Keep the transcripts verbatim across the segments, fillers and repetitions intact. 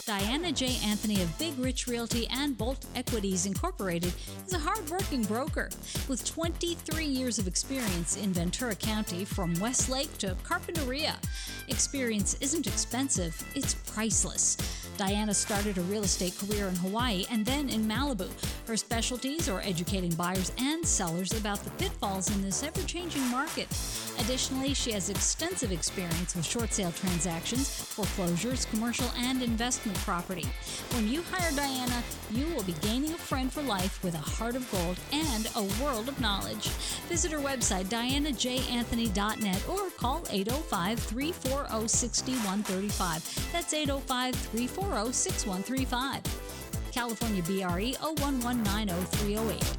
Diana J. Anthony of Big Rich Realty and Bolt Equities Incorporated is a hard-working broker with twenty-three years of experience in Ventura County from Westlake to Carpinteria. Experience isn't expensive, it's priceless. Diana started a real estate career in Hawaii and then in Malibu. Her specialties are educating buyers and sellers about the pitfalls in this ever-changing market. Additionally, she has extensive experience with short sale transactions, foreclosures, commercial, and investment property. When you hire Diana, you will be gaining a friend for life with a heart of gold and a world of knowledge. Visit her website, diana j anthony dot net, or call eight oh five, three four oh, six one three five. That's eight oh five, three four oh, six one three five. California B R E zero one one nine zero three zero eight.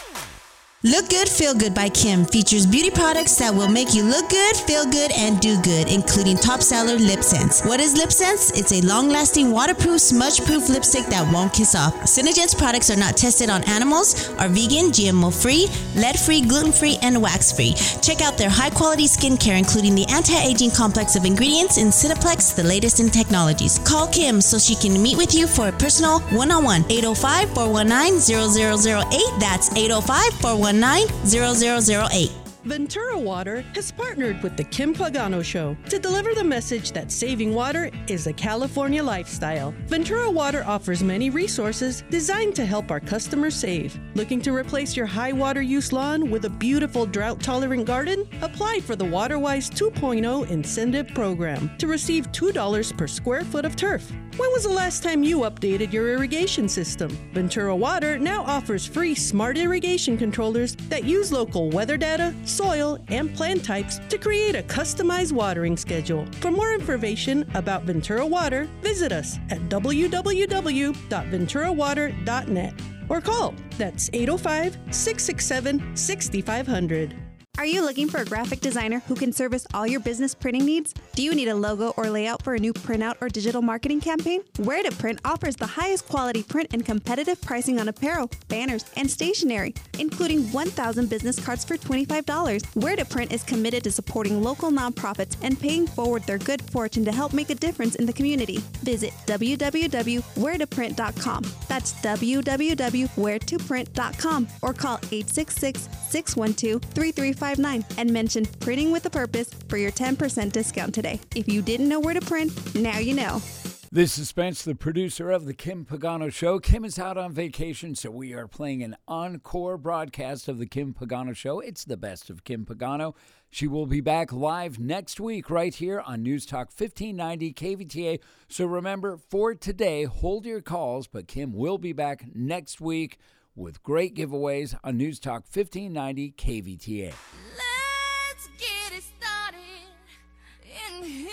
Look Good, Feel Good by Kim features beauty products that will make you look good, feel good, and do good, including top seller Lip Sense. What is Lip Sense? It's a long-lasting, waterproof, smudge-proof lipstick that won't kiss off. Synergence products are not tested on animals, are vegan, G M O-free, lead-free, gluten-free, and wax-free. Check out their high-quality skincare, including the anti-aging complex of ingredients in Cineplex, the latest in technologies. Call Kim so she can meet with you for a personal one-on-one. eight oh five, four one nine, zero zero zero eight. That's eight oh five, four one nine, zero zero zero eight. Ventura Water has partnered with the Kim Pagano Show to deliver the message that saving water is a California lifestyle. Ventura Water offers many resources designed to help our customers save. Looking to replace your high water use lawn with a beautiful drought-tolerant garden? Apply for the WaterWise two point oh incentive program to receive two dollars per square foot of turf. When was the last time you updated your irrigation system? Ventura Water now offers free smart irrigation controllers that use local weather data, soil, and plant types to create a customized watering schedule. For more information about Ventura Water, visit us at w w w dot ventura water dot net or call. That's eight oh five, six six seven, six five zero zero. Are you looking for a graphic designer who can service all your business printing needs? Do you need a logo or layout for a new printout or digital marketing campaign? Where to Print offers the highest quality print and competitive pricing on apparel, banners, and stationery, including one thousand business cards for twenty-five dollars. Where to Print is committed to supporting local nonprofits and paying forward their good fortune to help make a difference in the community. Visit w w w dot where to print dot com. That's w w w dot where to print dot com or call eight six six, six one two, three three five nine and mention Printing with a Purpose for your ten percent discount today. If you didn't know where to print, now you know. This is Spence, the producer of The Kim Pagano Show. Kim is out on vacation, so we are playing an encore broadcast of The Kim Pagano Show. It's the best of Kim Pagano. She will be back live next week right here on News Talk fifteen ninety K V T A. So remember, for today, hold your calls, but Kim will be back next week with great giveaways on News Talk fifteen ninety K V T A. Let's get it started in here.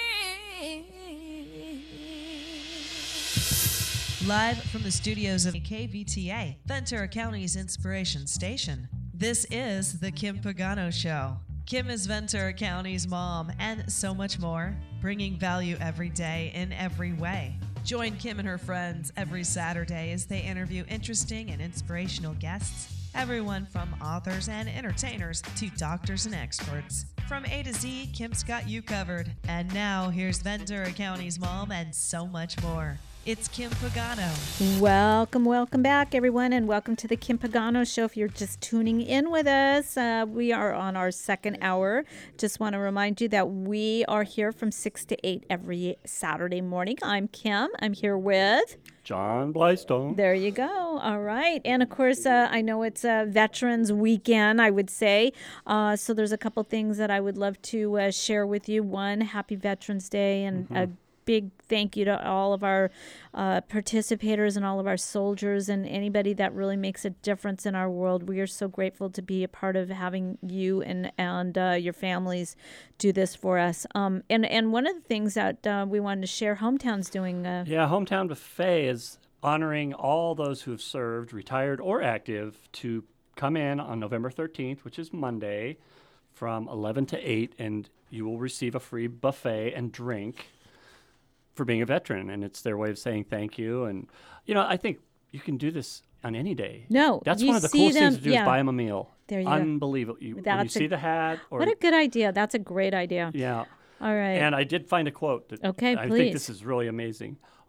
Live from the studios of K V T A, Ventura County's inspiration station. This is The Kim Pagano Show. Kim is Ventura County's mom and so much more, bringing value every day in every way. Join Kim and her friends every Saturday as they interview interesting and inspirational guests, everyone from authors and entertainers to doctors and experts. From A to Z, Kim's got you covered. And now, here's Ventura County's mom and so much more. It's Kim Pagano. Welcome, welcome back, everyone, and welcome to the Kim Pagano Show. If you're just tuning in with us, uh, we are on our second hour. Just want to remind you that we are here from six to eight every Saturday morning. I'm Kim. I'm here with... John Blystone. There you go. All right. And, of course, uh, I know it's a Veterans Weekend, I would say. Uh, so there's a couple things that I would love to uh, share with you. One, happy Veterans Day, and mm-hmm. a big thank you to all of our uh, participators and all of our soldiers and anybody that really makes a difference in our world. We are so grateful to be a part of having you and and uh, your families do this for us. Um, and, and one of the things that uh, we wanted to share, Hometown's doing. Uh, yeah, Hometown Buffet is honoring all those who have served, retired or active, to come in on November thirteenth, which is Monday, from eleven to eight, and you will receive a free buffet and drink for being a veteran, and it's their way of saying thank you. And, you know, I think you can do this on any day. No. That's one of the coolest them, things to do yeah. is buy them a meal. There you Unbelievable. You, when you a, see the hat. Or, what a good idea. That's a great idea. Yeah. All right. And I did find a quote that okay, I please. think this is really amazing.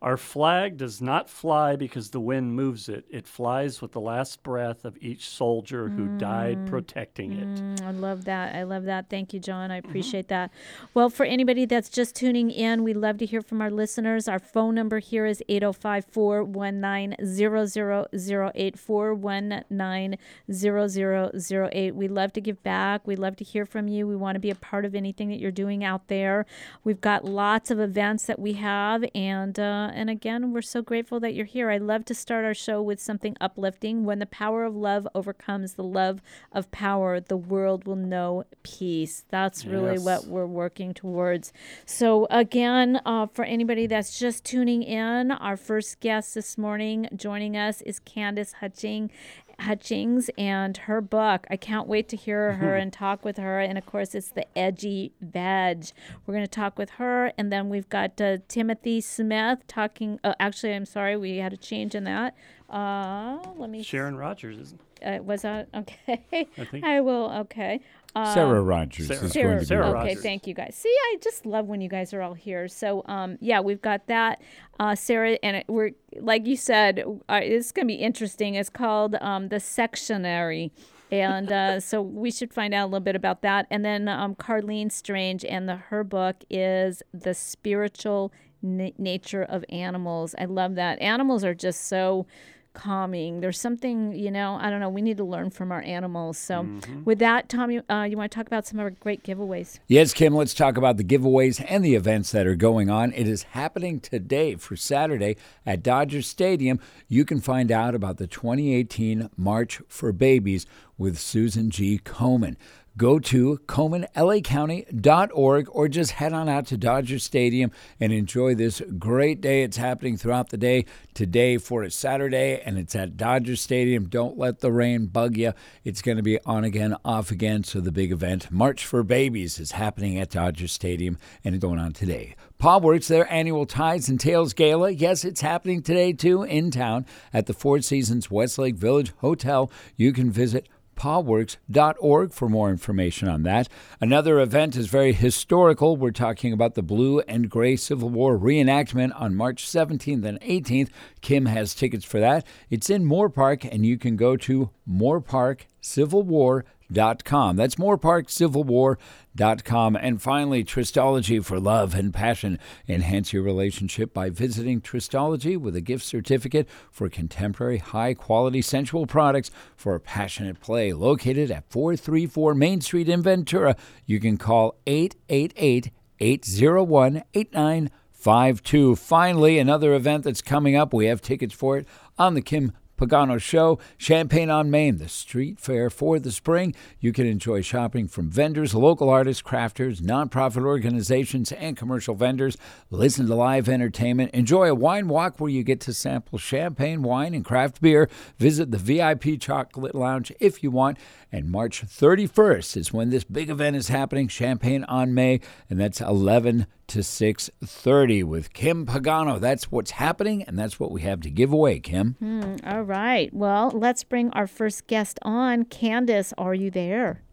Our flag does not fly because the wind moves it. It flies with the last breath of each soldier who mm. died protecting it. Mm, I love that. I love that. Thank you, John. I appreciate mm-hmm. that. Well, for anybody that's just tuning in, we love to hear from our listeners. Our phone number here is eight oh five, four one nine, zero zero zero eight, four one nine, zero zero zero eight. We love to give back. We love to hear from you. We want to be a part of anything that you're doing out there. We've got lots of events that we have, and uh, And again, we're so grateful that you're here. I love to start our show with something uplifting. When the power of love overcomes the love of power, the world will know peace. That's really yes. what we're working towards. So again, uh, for anybody that's just tuning in, our first guest this morning joining us is Candace Hutching. Hutchings and her book. I can't wait to hear her and talk with her. And of course, it's The Edgy Veg. We're going to talk with her. And then we've got uh, Timothy Smith talking. Uh, actually, I'm sorry, we had a change in that. Uh, let me. Sharon Rogers, isn't it? Uh, was that okay? I think. I will. Okay. Um, Sarah Rogers Sarah. is Sarah, going to be Sarah with Okay, Rogers. thank you guys. See, I just love when you guys are all here. So, um, yeah, we've got that, uh, Sarah, and it, we're like you said, uh, it's going to be interesting. It's called um, The Sectionary. And uh, so we should find out a little bit about that. And then um, Carlene Strange, and the, her book is The Spiritual Na- Nature of Animals. I love that. Animals are just so calming. There's something, you know, I don't know, we need to learn from our animals. So mm-hmm. with that, Tom, you, uh, you want to talk about some of our great giveaways? Yes, Kim, let's talk about the giveaways and the events that are going on. It is happening today for Saturday at Dodger Stadium. You can find out about the twenty eighteen March for Babies with Susan G. Komen. Go to Komen L A County dot org or just head on out to Dodger Stadium and enjoy this great day. It's happening throughout the day today for a Saturday, and it's at Dodger Stadium. Don't let the rain bug you. It's going to be on again, off again. So the big event, March for Babies, is happening at Dodger Stadium, and it's going on today. Pawworks, their annual Tides and Tails Gala. Yes, it's happening today, too, in town at the Four Seasons Westlake Village Hotel. You can visit pawworks dot org for more information on that. Another event is very historical. We're talking about the Blue and Gray Civil War reenactment on March seventeenth and eighteenth. Kim has tickets for that. It's in Moore Park, and you can go to moore park civil war dot com. That's moore park civil war dot com. And finally, Tristology for love and passion. Enhance your relationship by visiting Tristology with a gift certificate for contemporary, high-quality sensual products for passionate play. Located at four thirty-four Main Street in Ventura, you can call eight eight eight, eight oh one, eight nine five two. Finally, another event that's coming up. We have tickets for it on the Kim Pagano Show, Champaign on Main, the street fair for the spring. You can enjoy shopping from vendors, local artists, crafters, nonprofit organizations, and commercial vendors. Listen to live entertainment. Enjoy a wine walk where you get to sample champagne, wine, and craft beer. Visit the V I P Chocolate Lounge if you want. And March thirty-first is when this big event is happening, Champaign on May, and that's eleven to six thirty with Kim Pagano. That's what's happening, and that's what we have to give away, Kim. Hmm, all right. Well, let's bring our first guest on. Candace, are you there?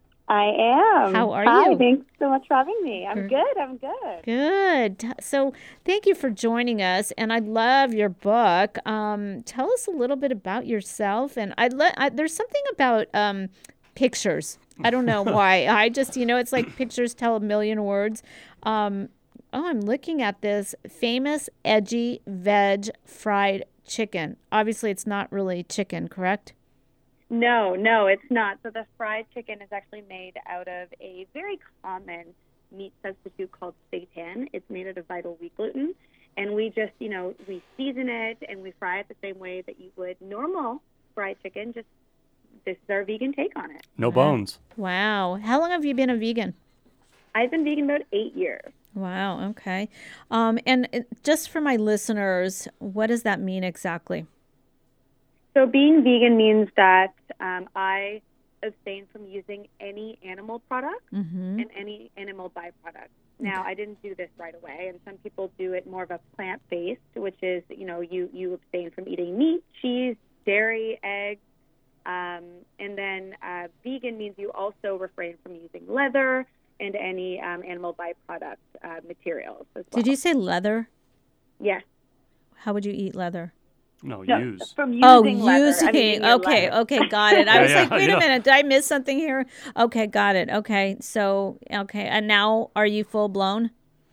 I am. How are Hi, you? Thanks so much for having me. I'm good. I'm good. Good. So thank you for joining us, and I love your book. Um, tell us a little bit about yourself, and I, le- I there's something about um, pictures. I don't know why. I just, you know, it's like pictures tell a million words. Um, oh, I'm looking at this famous edgy veg fried chicken. Obviously, it's not really chicken, correct? No, no, it's not. So the fried chicken is actually made out of a very common meat substitute called seitan. It's made out of vital wheat gluten. And we just, you know, we season it and we fry it the same way that you would normal fried chicken. Just this is our vegan take on it. No bones. Wow. How long have you been a vegan? I've been vegan about eight years. Wow. Okay. Um, and it, just for my listeners, what does that mean exactly? So being vegan means that um, I abstain from using any animal products mm-hmm. and any animal byproducts. Now, I didn't do this right away, and some people do it more of a plant-based, which is, you know, you, you abstain from eating meat, cheese, dairy, eggs, um, and then uh, vegan means you also refrain from using leather and any um, animal byproduct uh, materials as well. Did you say leather? Yes. How would you eat leather? No, No, use. from using Oh, leather. using. I mean, in your okay, life. okay, got it. I Yeah, was yeah, like, wait yeah. a minute, did I miss something here? Okay, got it. Okay, so okay, and now are you full blown?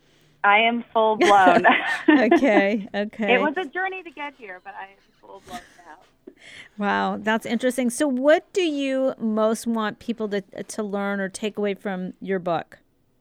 I am full blown. Okay, okay. It was a journey to get here, but I am full blown now. Wow, that's interesting. So, what do you most want people to to learn or take away from your book?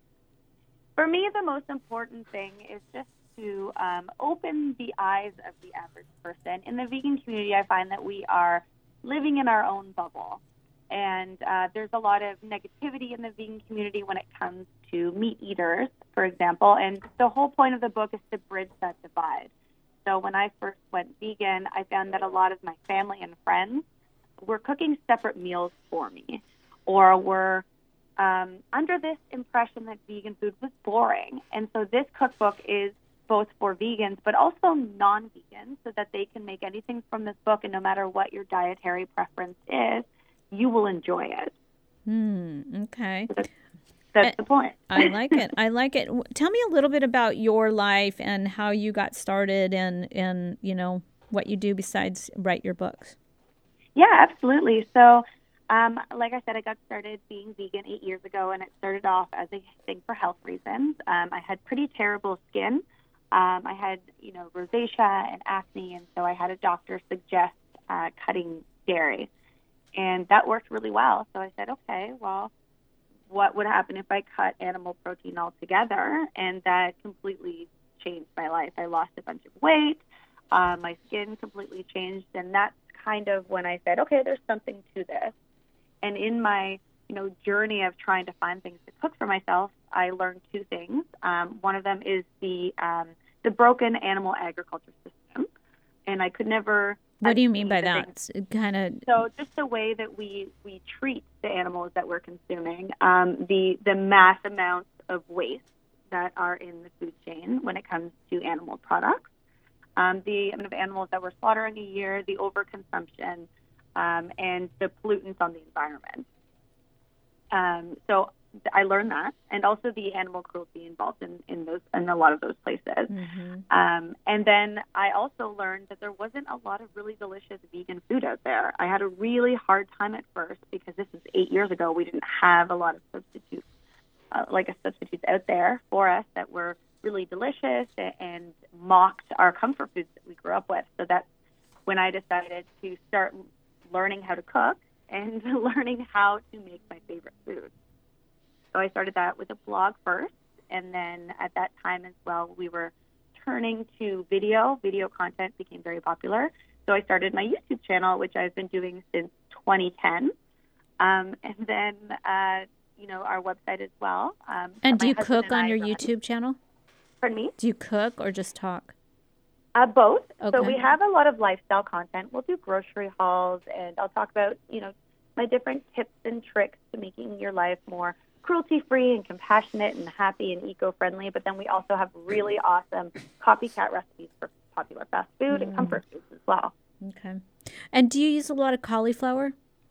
For me, the most important thing is just to um, open the eyes of the average person. In the vegan community, I find that we are living in our own bubble. And uh, there's a lot of negativity in the vegan community when it comes to meat eaters, for example. And the whole point of the book is to bridge that divide. So when I first went vegan, I found that a lot of my family and friends were cooking separate meals for me, or were um, under this impression that vegan food was boring. And so this cookbook is both for vegans, but also non-vegans, so that they can make anything from this book, and no matter what your dietary preference is, you will enjoy it. Hmm. Okay. That's, that's the point. I like it. I like it. W- Tell me a little bit about your life and how you got started, and and you know what you do besides write your books. Yeah, absolutely. So, um, like I said, I got started being vegan eight years ago, and it started off as a thing for health reasons. Um, I had pretty terrible skin. Um, I had, you know, rosacea and acne, and so I had a doctor suggest uh, cutting dairy, and that worked really well. So I said, okay, well, what would happen if I cut animal protein altogether? And that completely changed my life. I lost a bunch of weight. Uh, my skin completely changed, and that's kind of when I said, okay, there's something to this. And in my, you know, journey of trying to find things to cook for myself, I learned two things. Um, one of them is the um, the broken animal agriculture system, and I could never. What do you mean by the that? things- Kind of. So just the way that we, we treat the animals that we're consuming, um, the the mass amounts of waste that are in the food chain when it comes to animal products, um, the amount of animals that we're slaughtering a year, the overconsumption, um, and the pollutants on the environment. Um, so I learned that, and also the animal cruelty involved in, in those in a lot of those places. Mm-hmm. Um, and then I also learned that there wasn't a lot of really delicious vegan food out there. I had a really hard time at first because this was eight years ago. We didn't have a lot of substitutes, uh, like a substitutes out there for us that were really delicious and mocked our comfort foods that we grew up with. So that's when I decided to start learning how to cook and learning how to make my favorite food. So I started that with a blog first, and then at that time as well, we were turning to video. Video content became very popular. So I started my YouTube channel, which I've been doing since twenty ten. Um, and then, uh, you know, our website as well. Um, And that do my you husband cook and on I your run. YouTube channel? Pardon me? Do you cook or just talk? Uh, both. So Okay. we have a lot of lifestyle content. We'll do grocery hauls, and I'll talk about, you know, my different tips and tricks to making your life more cruelty-free and compassionate and happy and eco-friendly. But then we also have really awesome copycat recipes for popular fast food and comfort foods as well. Okay. And do you use a lot of cauliflower?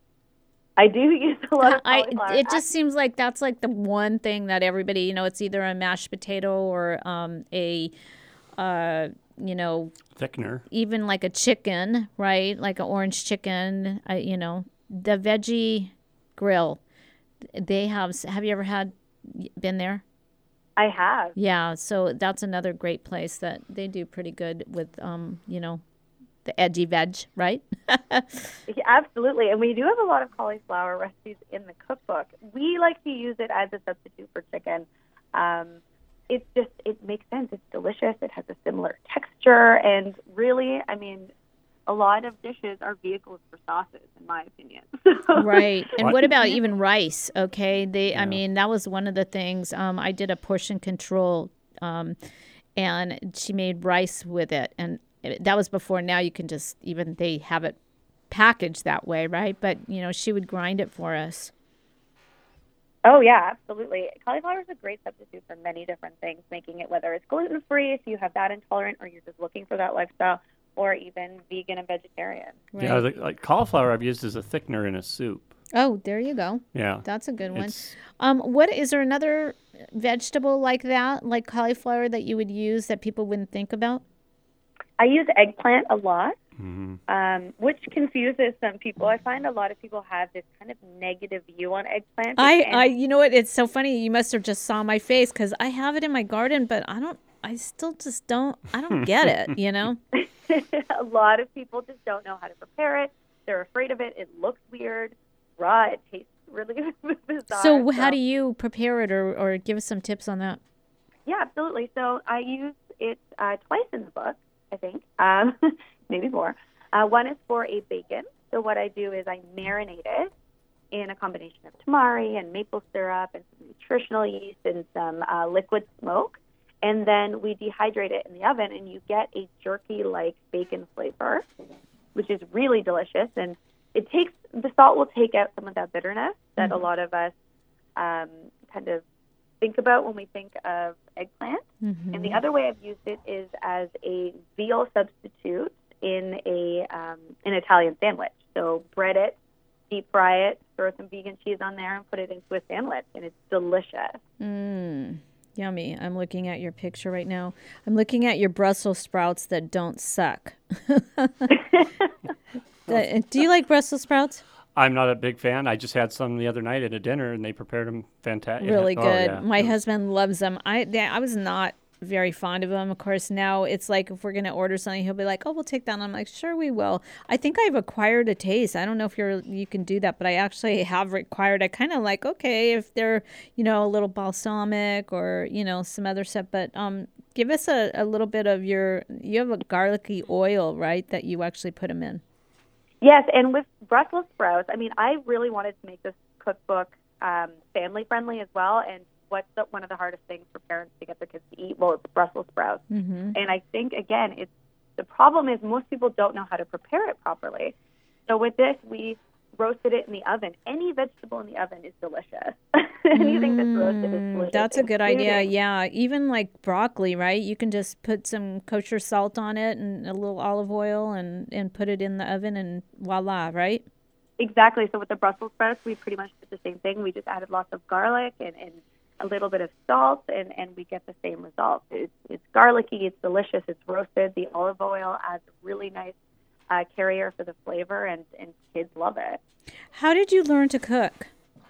I do use a lot of I, cauliflower. it just seems like that's like the one thing that everybody, you know, it's either a mashed potato or um, a, uh, you know, Thickener. even like a chicken, right? Like an orange chicken, I, you know, the veggie grill. They have, have you ever had, been there? I have. Yeah. So that's another great place that they do pretty good with, um, you know, the edgy veg, right? Yeah, absolutely. And we do have a lot of cauliflower recipes in the cookbook. We like to use it as a substitute for chicken. Um, it's just, it makes sense. It's delicious. It has a similar texture. And really, I mean, a lot of dishes are vehicles for sauces, in my opinion. Right. And What? what about even rice? Okay. They, I Yeah. mean, that was one of the things. Um, I did a portion control, um, and she made rice with it. And it- that was before. Now you can just, even they have it packaged that way, right? But, you know, she would grind it for us. Oh, yeah, absolutely. Cauliflower is a great substitute for many different things, making it whether it's gluten-free, if you have that intolerant, or you're just looking for that lifestyle, or even vegan and vegetarian. Yeah, Right. like, like cauliflower I've used as a thickener in a soup. Oh, there you go. Yeah. That's a good one. It's- Um, what is there another vegetable like that, like cauliflower, that you would use that people wouldn't think about? I use eggplant a lot, Mm-hmm. um, which confuses some people. I find a lot of people have this kind of negative view on eggplant. I, and- I, you know what? It's so funny. You must have just saw my face because I have it in my garden, but I don't. I still just don't. I don't get it. You know. A lot of people just don't know how to prepare it. They're afraid of it. It looks weird, raw. It tastes really bizarre. So how do you prepare it, or, or give us some tips on that? Yeah, absolutely. So I use it uh, twice in the book, I think, um, maybe more. Uh, one is for a bacon. So what I do is I marinate it in a combination of tamari and maple syrup and some nutritional yeast and some uh, liquid smoke. And then we dehydrate it in the oven, and you get a jerky-like bacon flavor, which is really delicious. And it takes the salt will take out some of that bitterness that Mm-hmm. a lot of us um, kind of think about when we think of eggplant. Mm-hmm. And the other way I've used it is as a veal substitute in a um, an Italian sandwich. So bread it, deep fry it, throw some vegan cheese on there, and put it into a sandwich, and it's delicious. Mm, yummy. I'm looking at your picture right now. I'm looking at your Brussels sprouts that don't suck. The- do you like Brussels sprouts? I'm not a big fan. I just had some the other night at a dinner, and they prepared them fantastic. Really Oh, good. yeah. My It was- husband loves them. I they, I was not very fond of them. Of course, now it's like if we're going to order something, he'll be like, "Oh, we'll take that." And I'm like, "Sure, we will." I think I've acquired a taste. I don't know if you're you can do that, but I actually have acquired. I kind of like, okay, if they're, you know, a little balsamic or, you know, some other stuff, but um give us a, a little bit of your you have a garlicky oil, right, that you actually put them in. Yes, and with Brussels sprouts, I mean, I really wanted to make this cookbook um, family-friendly as well, and what's the, one of the hardest things for parents to get their kids to eat? Well, it's Brussels sprouts. Mm-hmm. And I think, again, it's the problem is most people don't know how to prepare it properly. So with this, we roasted it in the oven. Any vegetable in the oven is delicious. Anything that's roasted is delicious. That's a good idea. including- Yeah, even like broccoli, right? You can just put some kosher salt on it and a little olive oil and, and put it in the oven and voila, right? Exactly. So with the Brussels sprouts, we pretty much did the same thing. We just added lots of garlic and, and a little bit of salt, and, and we get the same result. It's, it's garlicky, it's delicious, it's roasted. The olive oil adds a really nice uh, carrier for the flavor, and, and kids love it. How did you learn to cook?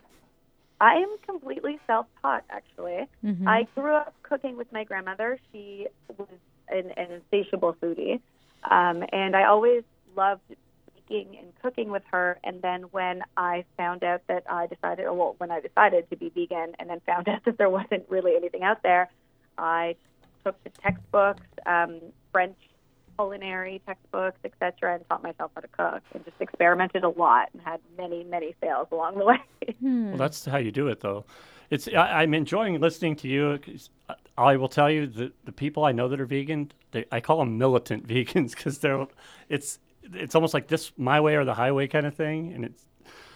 I am completely self-taught, actually. Mhm. I grew up cooking with my grandmother. She was an, an insatiable foodie, um, and I always loved baking and cooking with her. And then when I found out that I decided, or well, when I decided to be vegan, and then found out that there wasn't really anything out there, I took the textbooks, um, French culinary textbooks, et cetera, and taught myself how to cook, and just experimented a lot and had many, many fails along the way. Well, that's how you do it, though. It's I, I'm enjoying listening to you. 'Cause I will tell you that the people I know that are vegan, they, I call them militant vegans because they're it's it's almost like this my way or the highway kind of thing, and it's.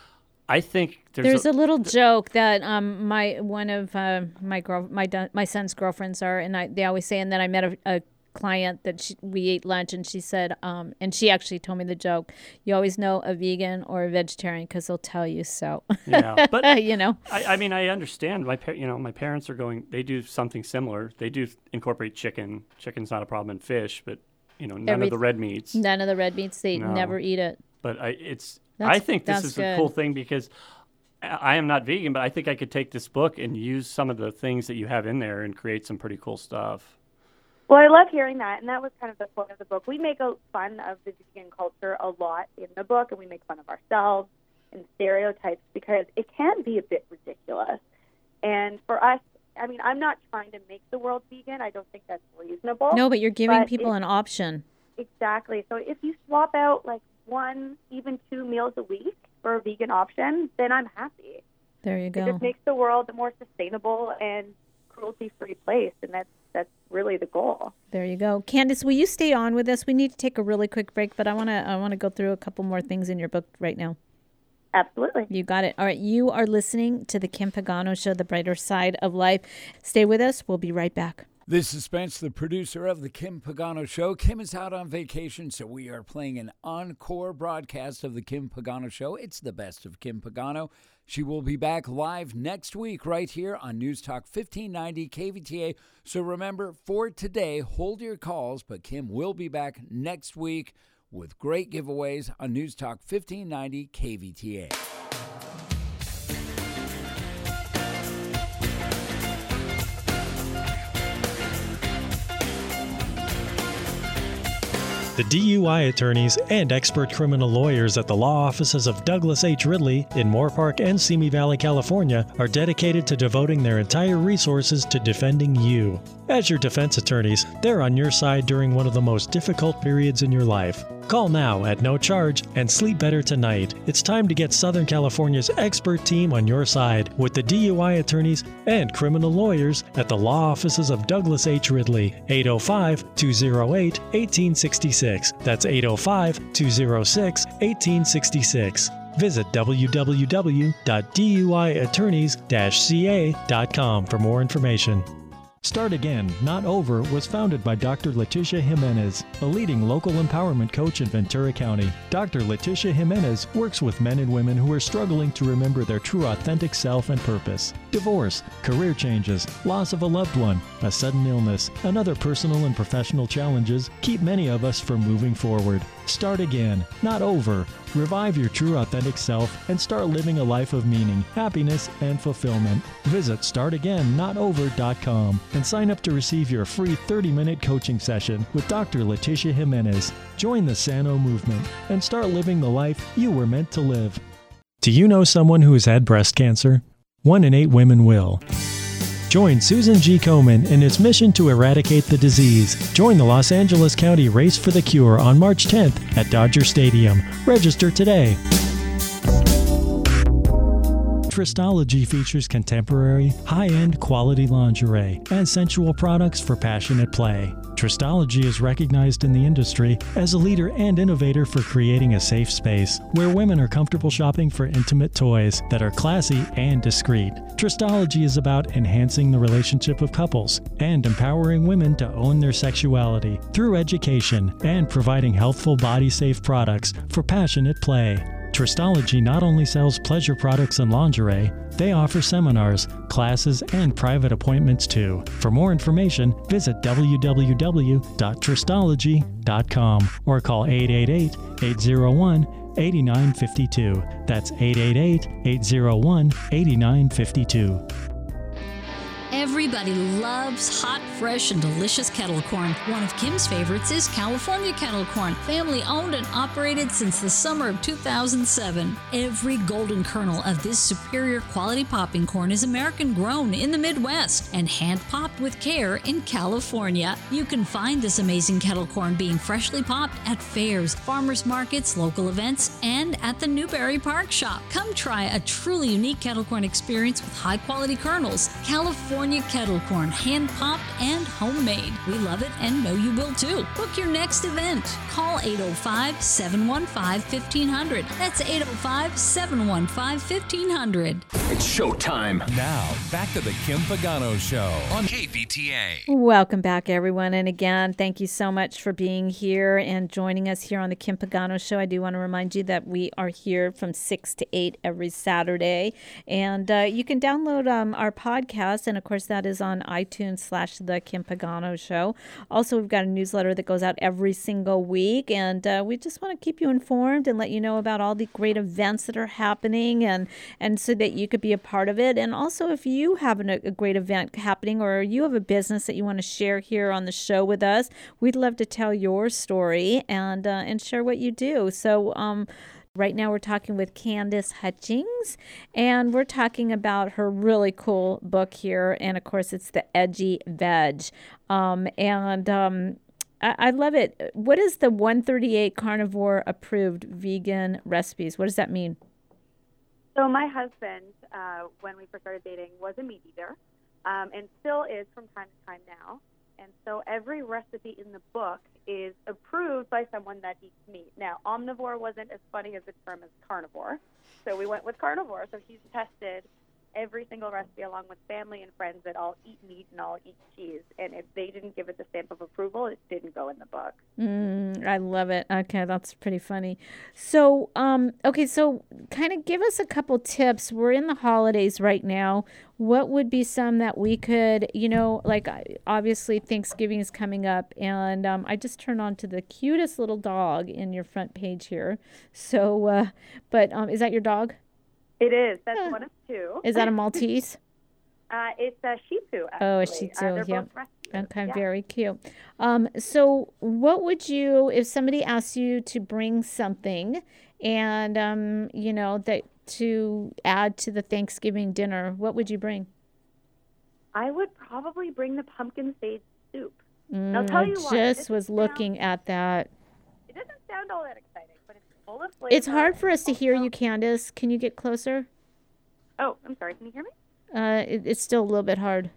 I think there's, There's a, a little joke that um my one of uh, my girl my do- my son's girlfriends are, and I they always say, and then I met a, a client that she, we ate lunch, and she said, um, and she actually told me the joke. You always know a vegan or a vegetarian because they'll tell you so. Yeah, but you know, I, I mean, I understand. My par- you know, my parents are going. They do something similar. They do incorporate chicken. Chicken's not a problem in fish, but you know, none Every- of the red meats. none of the red meats, they No. never eat it. But I, it's. That's- I think this that's is good. a cool thing because I I am not vegan, but I think I could take this book and use some of the things that you have in there and create some pretty cool stuff. Well, I love hearing that, and that was kind of the point of the book. We make a fun of the vegan culture a lot in the book, and we make fun of ourselves and stereotypes because it can be a bit ridiculous. And for us, I mean, I'm not trying to make the world vegan. I don't think that's reasonable. No, but you're giving But people it- an option. Exactly. So if you swap out like one, even two meals a week for a vegan option, then I'm happy. There you It go. just makes the world a more sustainable and cruelty-free place, and that's that's really the goal. There you go. Candace, will you stay on with us? We need to take a really quick break, but I want to I want to go through a couple more things in your book right now. Absolutely. You got it. All right. You are listening to the Kim Pagano Show, The Brighter Side of Life. Stay with us. We'll be right back. This is Spence, the producer of The Kim Pagano Show. Kim is out on vacation, so we are playing an encore broadcast of The Kim Pagano Show. It's the best of Kim Pagano. She will be back live next week right here on News Talk fifteen ninety K V T A. So remember, for today, hold your calls, but Kim will be back next week with great giveaways on News Talk fifteen ninety K V T A. The D U I attorneys and expert criminal lawyers at the law offices of Douglas H. Ridley in Moorpark and Simi Valley, California, are dedicated to devoting their entire resources to defending you. As your defense attorneys, they're on your side during one of the most difficult periods in your life. Call now at no charge and sleep better tonight. It's time to get Southern California's expert team on your side with the D U I attorneys and criminal lawyers at the law offices of Douglas H. Ridley, eight oh five, two oh eight, one eight six six. That's eight oh five, two oh six, one eight six six. Visit w w w dot d u i attorneys dash c a dot com for more information. Start Again, Not Over was founded by Doctor Leticia Jimenez, a leading local empowerment coach in Ventura County. Doctor Leticia Jimenez works with men and women who are struggling to remember their true authentic self and purpose. Divorce, career changes, loss of a loved one, a sudden illness, and other personal and professional challenges keep many of us from moving forward. Start again, not over. Revive your true authentic self and start living a life of meaning, happiness, and fulfillment. Visit start again not over dot com and sign up to receive your free thirty minute coaching session with Doctor Leticia Jimenez. Join the Sano movement and start living the life you were meant to live. Do you know someone who has had breast cancer? One in eight women will. Join Susan G. Komen in its mission to eradicate the disease. Join the Los Angeles County Race for the Cure on March tenth at Dodger Stadium. Register today. Tristology features contemporary, high-end quality lingerie and sensual products for passionate play. Tristology is recognized in the industry as a leader and innovator for creating a safe space where women are comfortable shopping for intimate toys that are classy and discreet. Tristology is about enhancing the relationship of couples and empowering women to own their sexuality through education and providing healthful body-safe products for passionate play. Tristology not only sells pleasure products and lingerie, they offer seminars, classes, and private appointments too. For more information, visit w w w dot tristology dot com or call eight eight eight, eight oh one, eight nine five two. That's eight eight eight, eight oh one, eight nine five two. Everybody loves hot, fresh, and delicious kettle corn. One of Kim's favorites is California kettle corn, family owned and operated since the summer of two thousand seven. Every golden kernel of this superior quality popping corn is American grown in the Midwest and hand popped with care in California. You can find this amazing kettle corn being freshly popped at fairs, farmers markets, local events, and at the Newberry Park Shop. Come try a truly unique kettle corn experience with high quality kernels. California kettle corn, hand popped and homemade. We love it and know you will too. Book your next event. Call eight oh five, seven one five, one five zero zero. That's eight oh five, seven one five, one five zero zero. It's showtime. Now, back to the Kim Pagano Show on K V T A. Welcome back, everyone. And again, thank you so much for being here and joining us here on the Kim Pagano Show. I do want to remind you that we are here from six to eight every Saturday. And uh, you can download um, our podcast, and of course, that is on iTunes slash The Kim Pagano Show. Also, we've got a newsletter that goes out every single week, and uh, we just want to keep you informed and let you know about all the great events that are happening, and, and so that you could be a part of it. And also, if you have an, a great event happening or you have a business that you want to share here on the show with us, we'd love to tell your story and, uh, and share what you do. So, um, right now we're talking with Candace Hutchings, and we're talking about her really cool book here. And of course, it's The Edgy Veg. Um, and um, I, I love it. What is the one thirty-eight carnivore approved vegan recipes? What does that mean? So my husband, uh, when we first started dating, was a meat eater, um, and still is from time to time now. And so every recipe in the book is approved by someone that eats meat. Now, omnivore wasn't as funny as the term as carnivore, so we went with carnivore. So he's tested every single recipe along with family and friends that all eat meat and all eat cheese. And if they didn't give it the stamp of approval, it didn't go in the book. Mm, I love it. Okay, that's pretty funny. So, um, okay, so kind of give us a couple tips. We're in the holidays right now. What would be some that we could, you know, like I- obviously Thanksgiving is coming up, and um, I just turned on to the cutest little dog in your front page here. So, uh, but um, is that your dog? It is. That's one of two. Is that a Maltese? Uh, it's a Shih Tzu, actually. Oh, a Shih Tzu, uh, they're yeah. both rescues. Okay, Yeah. very cute. Um, so what would you, if somebody asked you to bring something and, um, you know, that to add to the Thanksgiving dinner, what would you bring? I would probably bring the pumpkin sage soup. Mm, I'll tell I you what. just it was doesn't looking at that. Sound, it doesn't sound all that exciting, but it's full of flavor. It's hard for us to hear you, Candace. Can you get closer? Oh, I'm sorry. Can you hear me? Uh, it, it's still a little bit hard.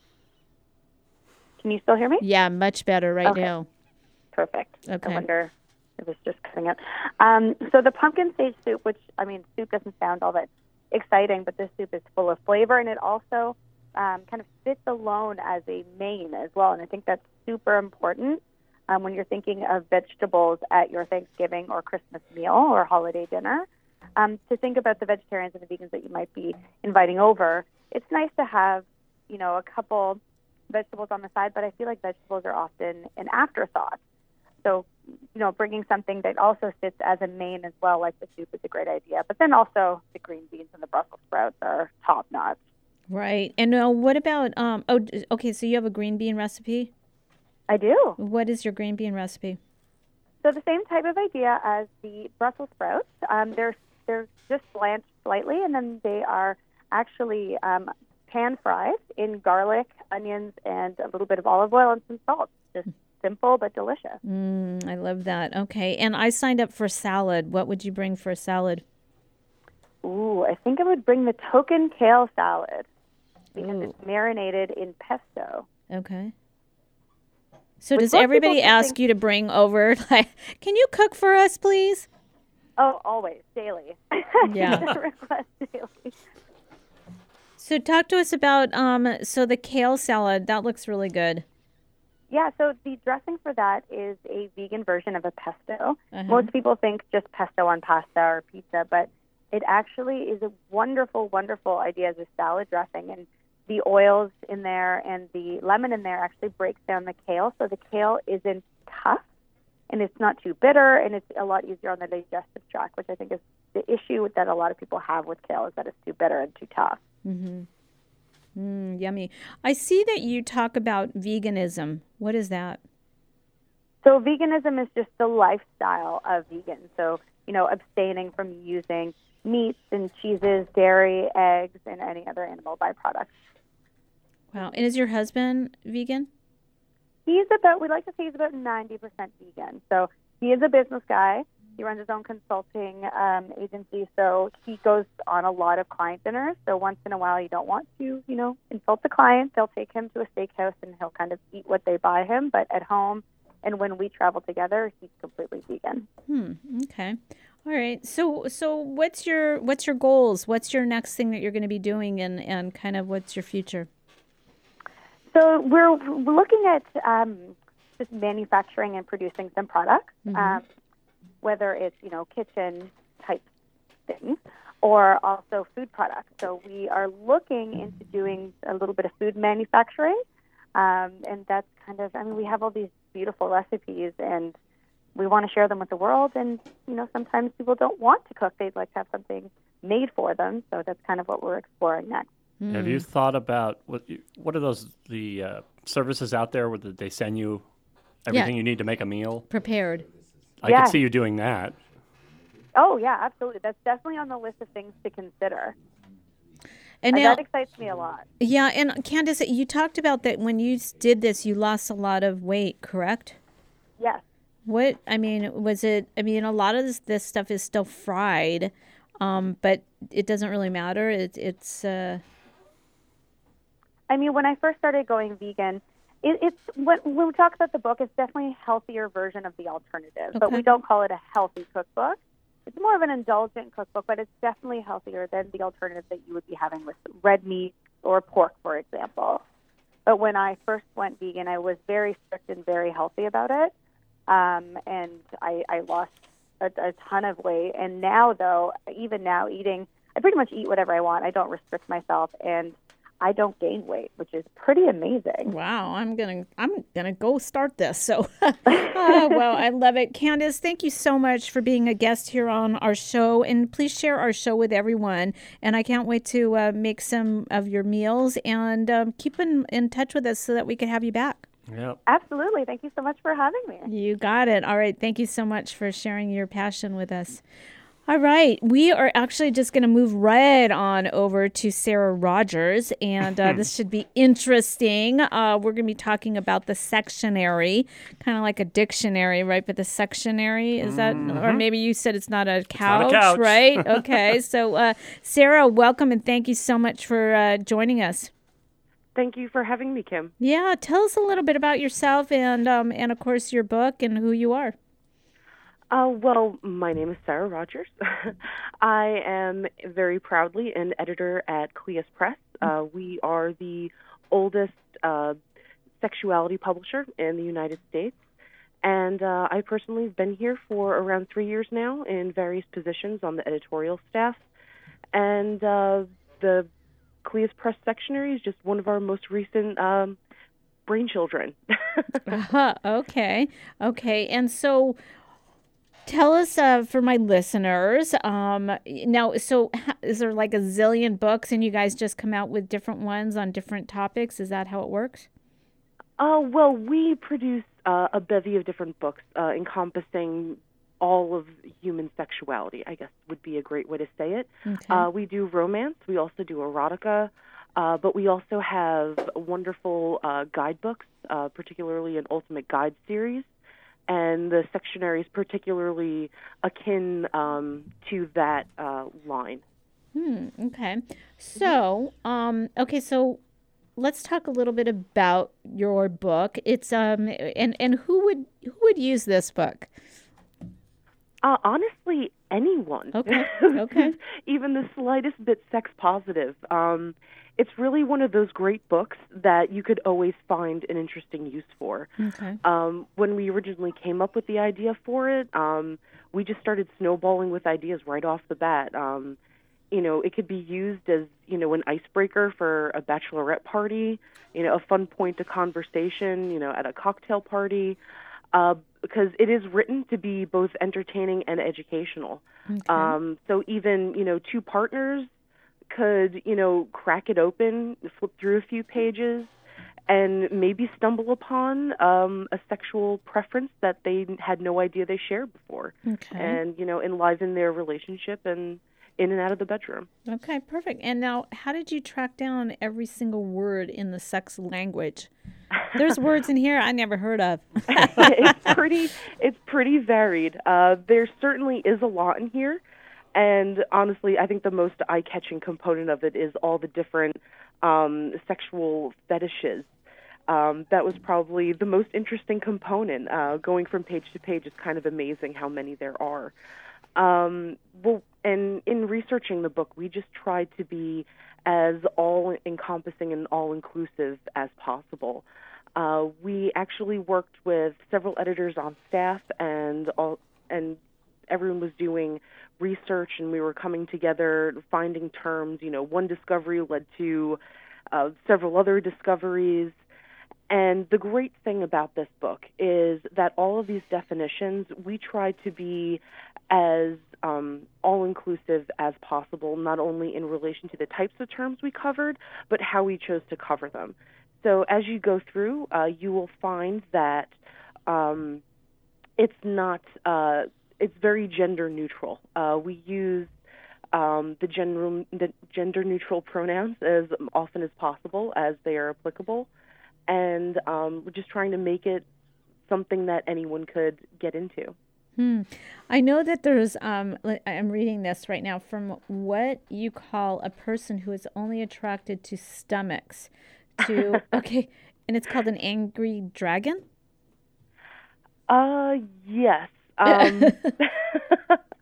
Can you still hear me? Yeah, much better right Okay. now. Perfect. Okay. I wonder if it's just cutting out. Um, so the pumpkin sage soup, which, I mean, soup doesn't sound all that exciting, but this soup is full of flavor, and it also um, kind of sits alone as a main as well. And I think that's super important um, when you're thinking of vegetables at your Thanksgiving or Christmas meal or holiday dinner. Um, to think about the vegetarians and the vegans that you might be inviting over, it's nice to have, you know, a couple vegetables on the side, but I feel like vegetables are often an afterthought. So, you know, bringing something that also sits as a main as well, like the soup, is a great idea. But then also the green beans and the Brussels sprouts are top notch. Right. And uh, what about, um? oh, d- okay, so you have a green bean recipe? I do. What is your green bean recipe? So the same type of idea as the Brussels sprouts. Um, they're they're just blanched slightly, and then they are actually um, pan fried in garlic, onions, and a little bit of olive oil and some salt. Just simple but delicious. Mm, I love that. Okay. And I signed up for salad. What would you bring for a salad? Ooh, I think I would bring the token kale salad because Ooh. it's marinated in pesto. Okay. So Which does most everybody people ask think- you to bring over, like, can you cook for us, please? Oh, always, daily. Yeah. Request daily. So talk to us about, um. so the kale salad, that looks really good. Yeah, so the dressing for that is a vegan version of a pesto. Uh-huh. Most people think just pesto on pasta or pizza, but it actually is a wonderful, wonderful idea as a salad dressing. And the oils in there and the lemon in there actually breaks down the kale, so the kale isn't tough and it's not too bitter, and it's a lot easier on the digestive tract, which I think is the issue that a lot of people have with kale, is that it's too bitter and too tough. Mm-hmm. Mm, yummy. I see that you talk about veganism. What is that? So veganism is just the lifestyle of vegan. So, you know, abstaining from using meats and cheeses, dairy, eggs, and any other animal byproducts. Wow. And is your husband vegan? He's about, we like to say he's about ninety percent vegan. So he is a business guy. He runs his own consulting um, agency, so he goes on a lot of client dinners. So once in a while, you don't want to, you know, insult the client. They'll take him to a steakhouse, and he'll kind of eat what they buy him. But at home, and when we travel together, he's completely vegan. Hmm. Okay. All right. So, so what's your what's your goals? What's your next thing that you're going to be doing, and and kind of what's your future? So we're looking at um, just manufacturing and producing some products. Mm-hmm. Um, whether it's, you know, kitchen type things or also food products. So we are looking into doing a little bit of food manufacturing. Um, and that's kind of, I mean, we have all these beautiful recipes and we want to share them with the world. And, you know, sometimes people don't want to cook. They'd like to have something made for them. So that's kind of what we're exploring next. Mm. Have you thought about what you, what are those the uh, services out there where they send you everything Yeah. you need to make a meal? Prepared. I Yeah. could see you doing that. Oh, yeah, absolutely. That's definitely on the list of things to consider. And And now, that excites me a lot. yeah, and Candace, you talked about that when you s- did this, you lost a lot of weight, correct? Yes. What, I mean, was it, I mean, a lot of this, this stuff is still fried, um, but it doesn't really matter. It, it's, uh, I mean, when I first started going vegan, it, it's when, when we talk about the book, it's definitely a healthier version of the alternative. But Okay. we don't call it a healthy cookbook. it's more of an indulgent cookbook, but it's definitely healthier than the alternative that you would be having with red meat or pork, for example. But when I first went vegan, I was very strict and very healthy about it, um, and I, I lost a, a ton of weight. And now, though, even now, eating, I pretty much eat whatever I want. I don't restrict myself, and I don't gain weight, which is pretty amazing. Wow, I'm gonna I'm gonna go start this. So, uh, well, I love it, Candace. Thank you so much for being a guest here on our show, and please share our show with everyone. And I can't wait to uh, make some of your meals and um, keep in, in touch with us so that we can have you back. Yep. Absolutely. Thank you so much for having me. You got it. All right. Thank you so much for sharing your passion with us. All right. We are actually just going to move right on over to Sarah Rogers, and uh, this should be interesting. Uh, we're going to be talking about the sectionary, kind of like a dictionary, right? But the sectionary, is that, mm-hmm. or maybe you said it's not a couch, not a couch. right? Okay. So, uh, Sarah, welcome, and thank you so much for uh, joining us. Thank you for having me, Kim. Yeah. Tell us a little bit about yourself and, um, and of course, your book and who you are. Uh, well, my name is Sarah Rogers. I am very proudly an editor at Cleus Press. Uh, we are the oldest uh, sexuality publisher in the United States. And uh, I personally have been here for around three years now in various positions on the editorial staff. And uh, the Cleus Press sectionary is just one of our most recent um, brainchildren. uh-huh. Okay. Okay. And so... Tell us, uh, for my listeners, um, now, so is there like a zillion books and you guys just come out with different ones on different topics? Is that how it works? Uh, well, we produce uh, a bevy of different books uh, encompassing all of human sexuality, I guess would be a great way to say it. Okay. Uh, we do romance. We also do erotica. Uh, but we also have wonderful uh, guidebooks, uh, particularly an Ultimate Guide series. And the sectionary is particularly akin um, to that uh, line. Hmm. Okay. So, um, okay. So, let's talk a little bit about your book. It's um, and and who would who would use this book? Uh, honestly, anyone. Okay. Okay. Even the slightest bit sex positive. Um, It's really one of those great books that you could always find an interesting use for. Okay. Um, when we originally came up with the idea for it, um, we just started snowballing with ideas right off the bat. Um, you know, it could be used as, you know, an icebreaker for a bachelorette party, you know, a fun point of conversation, you know, at a cocktail party, uh, because it is written to be both entertaining and educational. Okay. Um, so even, you know, two partners could, you know, crack it open, flip through a few pages, and maybe stumble upon um, a sexual preference that they had no idea they shared before. Okay. And, you know, enliven their relationship and in and out of the bedroom. Okay, perfect. And now, how did you track down every single word in the sex language? There's words in here I never heard of. it's pretty, it's pretty varied. Uh, there certainly is a lot in here. And honestly, I think the most eye-catching component of it is all the different um, sexual fetishes. Um, that was probably the most interesting component. Uh, going from page to page is kind of amazing how many there are. Um, well, and in researching the book, we just tried to be as all-encompassing and all-inclusive as possible. Uh, we actually worked with several editors on staff, and all, and everyone was doing research, and we were coming together, finding terms. You know, one discovery led to uh, several other discoveries. And the great thing about this book is that all of these definitions, we tried to be as um, all-inclusive as possible, not only in relation to the types of terms we covered, but how we chose to cover them. So as you go through, uh, you will find that um, it's not... Uh, It's very gender neutral. Uh, we use um, the, gender, the gender neutral pronouns as often as possible as they are applicable, and um, we're just trying to make it something that anyone could get into. Hmm. I know that there's, um, I'm reading this right now, from what you call a person who is only attracted to stomachs to, okay, and it's called an angry dragon? Uh, yes. Um,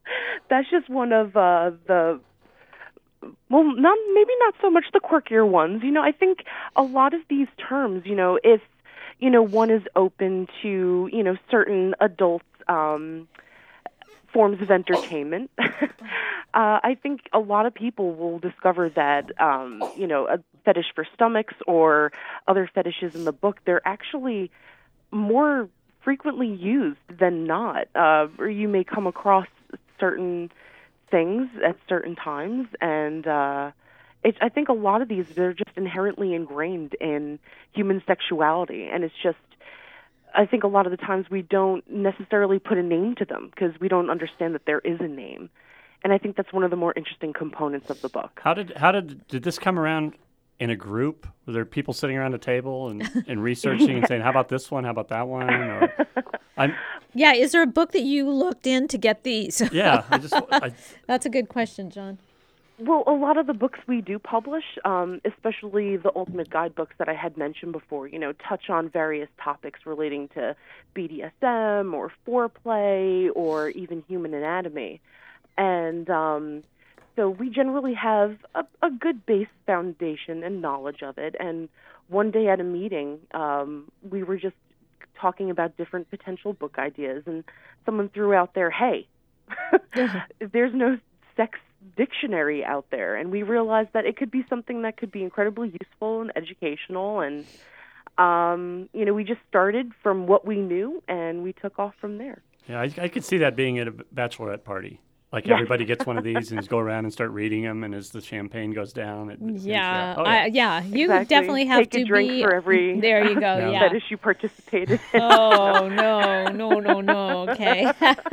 that's just one of uh, the, well, not maybe not so much the quirkier ones. You know, I think a lot of these terms, you know, if, you know, one is open to, you know, certain adult um, forms of entertainment, uh, I think a lot of people will discover that, um, you know, a fetish for stomachs or other fetishes in the book, they're actually more frequently used than not. Uh, or you may come across certain things at certain times, and uh, it, I think a lot of these, they're just inherently ingrained in human sexuality, and it's just, I think a lot of the times we don't necessarily put a name to them because we don't understand that there is a name. And I think that's one of the more interesting components of the book. How did how did did this come around in a group? Were there people sitting around a table and, and researching Yeah. and saying, how about this one? How about that one? Or, I'm, Yeah, is there a book that you looked in to get these? yeah, I just I, That's a good question, John. Well, a lot of the books we do publish, um, especially the Ultimate Guidebooks that I had mentioned before, you know, touch on various topics relating to B D S M or foreplay or even human anatomy. And um, so we generally have a, a good base foundation and knowledge of it. And one day at a meeting, um, we were just talking about different potential book ideas, and someone threw out there, hey, there's no sex dictionary out there, and we realized that it could be something that could be incredibly useful and educational, and um, you know, we just started from what we knew, and we took off from there. yeah, I, I could see that being at a bachelorette party. Like Yeah. everybody gets one of these and just go around and start reading them, and as the champagne goes down, it, it Yeah, oh, I, yeah. You Exactly. definitely have Take to a drink be. for every There you go. Yeah. Yeah. fetish you participated in. Oh no, no, no, no. Okay.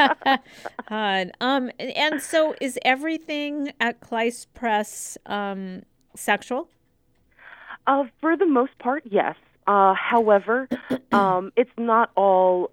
God. Um, and so is everything at Kleist Press um sexual? Uh, for the most part, yes. Uh, however, um, it's not all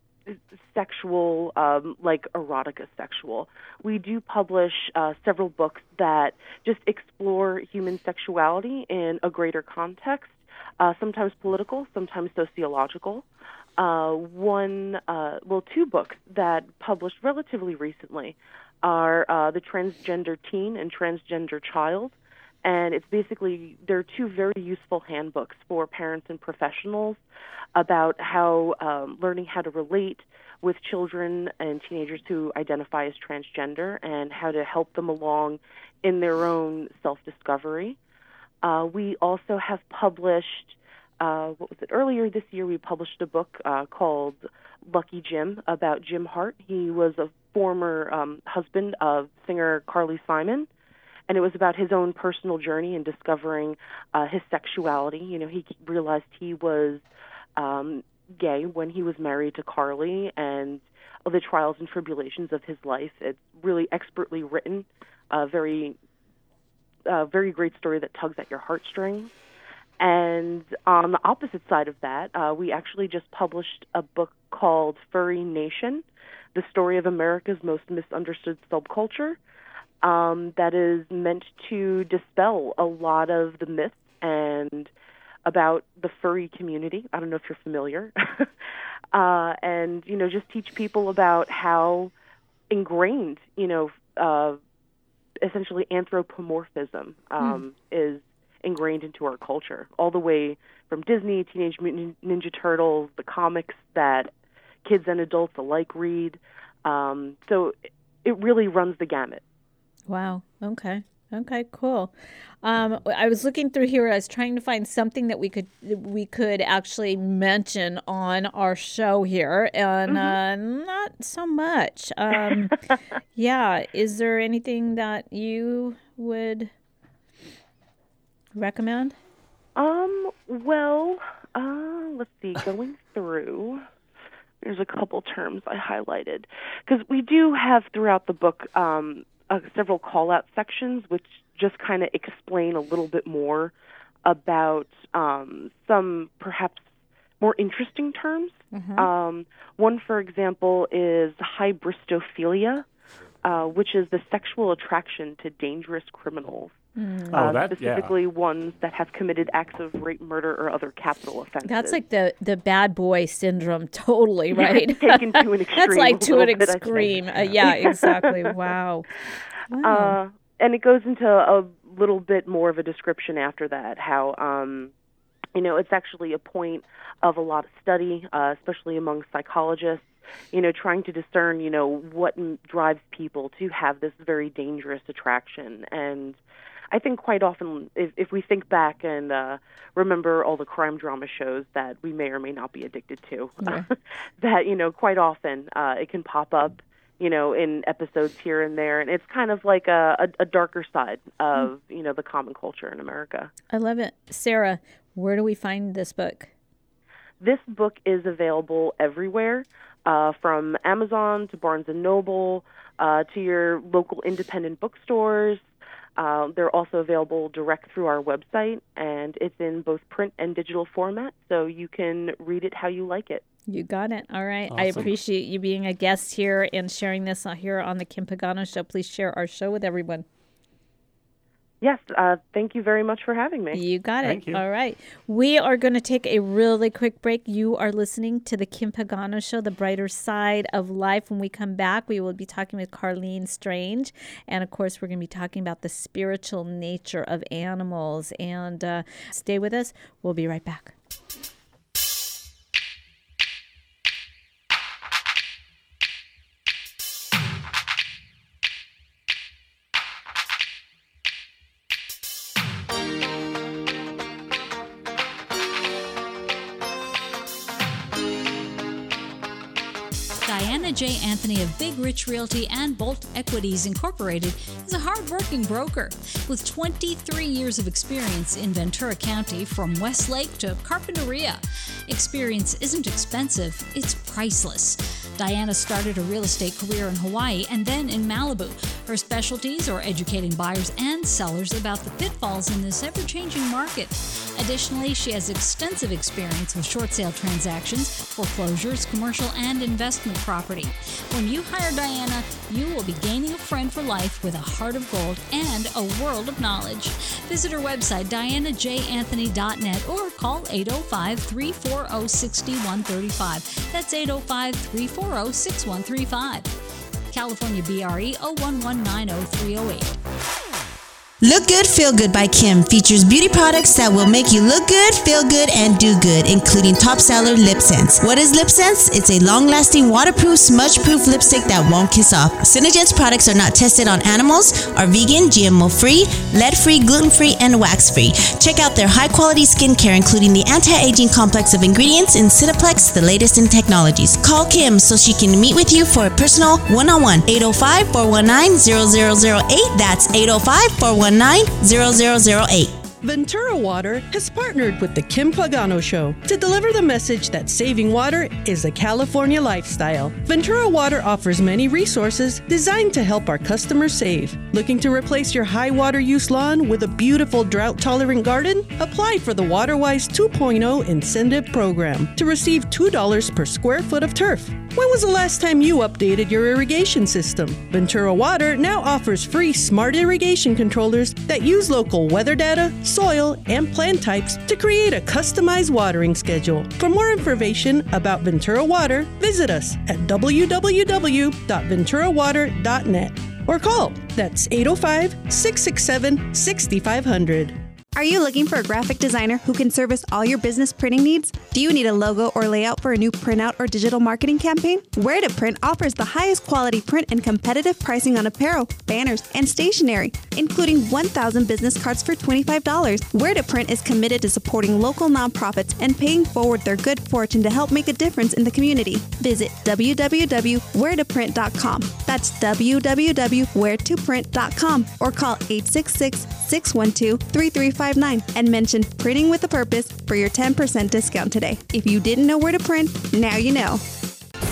sexual, um, like erotica sexual. We do publish uh, several books that just explore human sexuality in a greater context, uh, sometimes political, sometimes sociological. Uh, one, uh, well, two books that published relatively recently are uh, The Transgender Teen and Transgender Child. And it's basically, they're two very useful handbooks for parents and professionals about how um, learning how to relate with children and teenagers who identify as transgender and how to help them along in their own self-discovery. Uh, we also have published, uh, what was it, earlier this year we published a book uh, called Lucky Jim about Jim Hart. He was a former um, husband of singer Carly Simon. And it was about his own personal journey in discovering uh, his sexuality. You know, he realized he was um, gay when he was married to Carly, and the trials and tribulations of his life. It's really expertly written, a very, uh, very great story that tugs at your heartstrings. And on the opposite side of that, uh, we actually just published a book called Furry Nation, the story of America's most misunderstood subculture. Um, that is meant to dispel a lot of the myths and about the furry community. I don't know if you're familiar. uh, and, you know, just teach people about how ingrained, you know, uh, essentially anthropomorphism um, mm. is ingrained into our culture, all the way from Disney, Teenage Mutant Ninja Turtles, the comics that kids and adults alike read. Um, so it really runs the gamut. Wow. Okay. Okay. Cool. Um, I was looking through here. I was trying to find something that we could we could actually mention on our show here, and mm-hmm. uh, not so much. Um, yeah. Is there anything that you would recommend? Um. Well. Uh. Let's see. Going through. There's a couple terms I highlighted because we do have throughout the book. Um, Uh, several call-out sections which just kind of explain a little bit more about um, some perhaps more interesting terms. Mm-hmm. Um, one, for example, is hybristophilia, uh, which is the sexual attraction to dangerous criminals. Mm. Oh, uh, that- yeah. specifically ones that have committed acts of rape, murder, or other capital offenses. That's like the, the bad boy syndrome, totally, right? Taken to an extreme. That's like a to an little bit, I think. extreme. Uh, yeah, exactly. Wow. Wow. Uh, and it goes into a little bit more of a description after that, how, um, you know, it's actually a point of a lot of study, uh, especially among psychologists, you know, trying to discern, you know, what m- drives people to have this very dangerous attraction. And I think quite often, if, if we think back and uh, remember all the crime drama shows that we may or may not be addicted to, Yeah. that, you know, quite often uh, it can pop up, you know, in episodes here and there. And it's kind of like a, a, a darker side of, you know, the common culture in America. I love it. Sarah, where do we find this book? This book is available everywhere, uh, from Amazon to Barnes and Noble, uh, to your local independent bookstores. Uh, they're also available direct through our website, and it's in both print and digital format, so you can read it how you like it. You got it. All right. I Awesome. appreciate you being a guest here and sharing this here on the Kim Pagano Show. Please share our show with everyone. Yes, uh, thank you very much for having me. You got it. Thank you. All right. We are going to take a really quick break. You are listening to the Kim Pagano Show, the brighter side of life. When we come back, we will be talking with Carlene Strange. And of course, we're going to be talking about the spiritual nature of animals. And uh, stay with us. We'll be right back. Diana J. Anthony of Big Rich Realty and Bolt Equities Incorporated is a hard-working broker with twenty-three years of experience in Ventura County from Westlake to Carpinteria. Experience isn't expensive, it's priceless. Diana started a real estate career in Hawaii and then in Malibu. Her specialties are educating buyers and sellers about the pitfalls in this ever-changing market. Additionally, she has extensive experience with short sale transactions, foreclosures, commercial, and investment property. When you hire Diana, you will be gaining a friend for life with a heart of gold and a world of knowledge. Visit her website, diana j anthony dot net, or call eight oh five, three four oh, six one three five. That's eight oh five, three four oh, six one three five. California B R E zero one one nine zero three zero eight. Look Good, Feel Good by Kim features beauty products that will make you look good, feel good, and do good, including top seller Lip Sense. What is Lip Sense? It's a long-lasting, waterproof, smudge-proof lipstick that won't kiss off. Synergence products are not tested on animals, are vegan, G M O-free, lead-free, gluten-free, and wax-free. Check out their high-quality skincare, including the anti-aging complex of ingredients in Cineplex, the latest in technologies. Call Kim so she can meet with you for a personal one-on-one. eight oh five, four one nine, zero zero zero eight. That's eight oh five, four one nine, zero zero zero eight. Ventura Water has partnered with the Kim Pagano Show to deliver the message that saving water is a California lifestyle. Ventura Water offers many resources designed to help our customers save. Looking to replace your high water use lawn with a beautiful drought-tolerant garden? Apply for the WaterWise two point oh incentive program to receive two dollars per square foot of turf. When was the last time you updated your irrigation system? Ventura Water now offers free smart irrigation controllers that use local weather data, soil, and plant types to create a customized watering schedule. For more information about Ventura Water, visit us at w w w dot ventura water dot net or call. That's eight oh five, six six seven, six five zero zero. Are you looking for a graphic designer who can service all your business printing needs? Do you need a logo or layout for a new printout or digital marketing campaign? Where to Print offers the highest quality print and competitive pricing on apparel, banners, and stationery, including one thousand business cards for twenty-five dollars. Where to Print is committed to supporting local nonprofits and paying forward their good fortune to help make a difference in the community. Visit w w w dot where to print dot com. That's w w w dot where to print dot com or call eight six six, six one two, three three five nine and mention Printing with a Purpose for your ten percent discount today. If you didn't know where to print, now you know.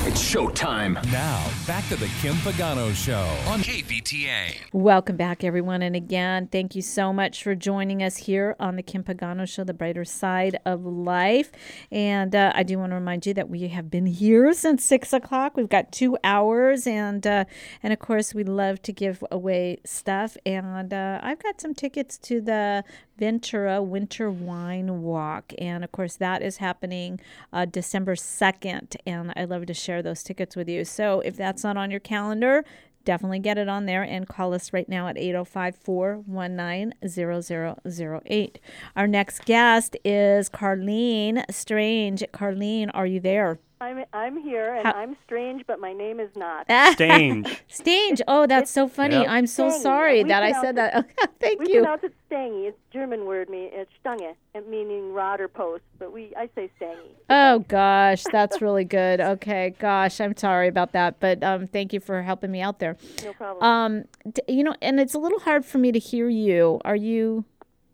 It's showtime. Now, back to the Kim Pagano Show on K V T A. Welcome back, everyone. And again, thank you so much for joining us here on the Kim Pagano Show, the brighter side of life. And uh, I do want to remind you that we have been here since six o'clock. We've got two hours. And, uh, and of course, we love to give away stuff. And uh, I've got some tickets to the Ventura Winter Wine Walk. And of course, that is happening uh, December second. And I'd love to share those tickets with you. So if that's not on your calendar, definitely get it on there and call us right now at eight oh five, four one nine, zero zero zero eight. Our next guest is Carlene Strange. Carlene, are you there? I'm I'm here, and How- I'm strange, but my name is not. Stange. Stange. Oh, that's so funny. Yep. I'm so Stangy. sorry We that I pronounce said it- that. Thank we you. pronounce it stangy. It's a German word, me it's stange, it meaning rod or post, but we I say stangy. Oh, gosh, that's really good. Okay, gosh, I'm sorry about that, but um, thank you for helping me out there. No problem. Um, d- you know, and it's a little hard for me to hear you. Are you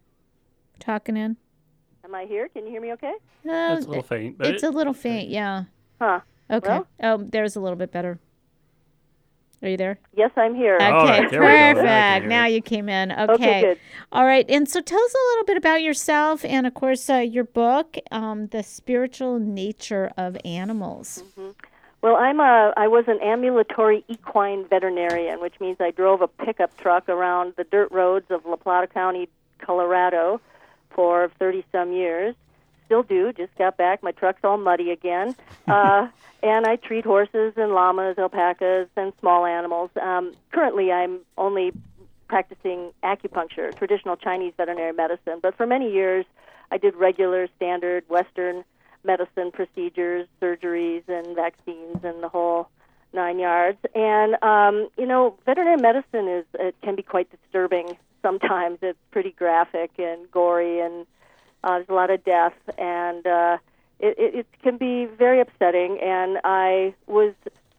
talking in? Am I here? Can you hear me okay? Uh, It's a little faint. But It's it- a little faint, yeah. Huh. Okay. Well? Oh, there's a little bit better. Are you there? Yes, I'm here. Okay, All right, there we go. Now I can perfect. hear Now it. you came in. Okay. Okay, good. All right. And so tell us a little bit about yourself and, of course, uh, your book, um, The Spiritual Nature of Animals. Well, I'm a I was an ambulatory equine veterinarian, which means I drove a pickup truck around the dirt roads of La Plata County, Colorado, for thirty some years. Still do. Just got back. My truck's all muddy again. Uh, and I treat horses and llamas, alpacas, and small animals. Um, currently, I'm only practicing acupuncture, traditional Chinese veterinary medicine. But for many years, I did regular, standard Western medicine procedures, surgeries, and vaccines, and the whole nine yards. And, um, you know, veterinary medicine is it can be quite disturbing sometimes. It's pretty graphic and gory, and Uh, there's a lot of death, and uh, it, it, it can be very upsetting. And I was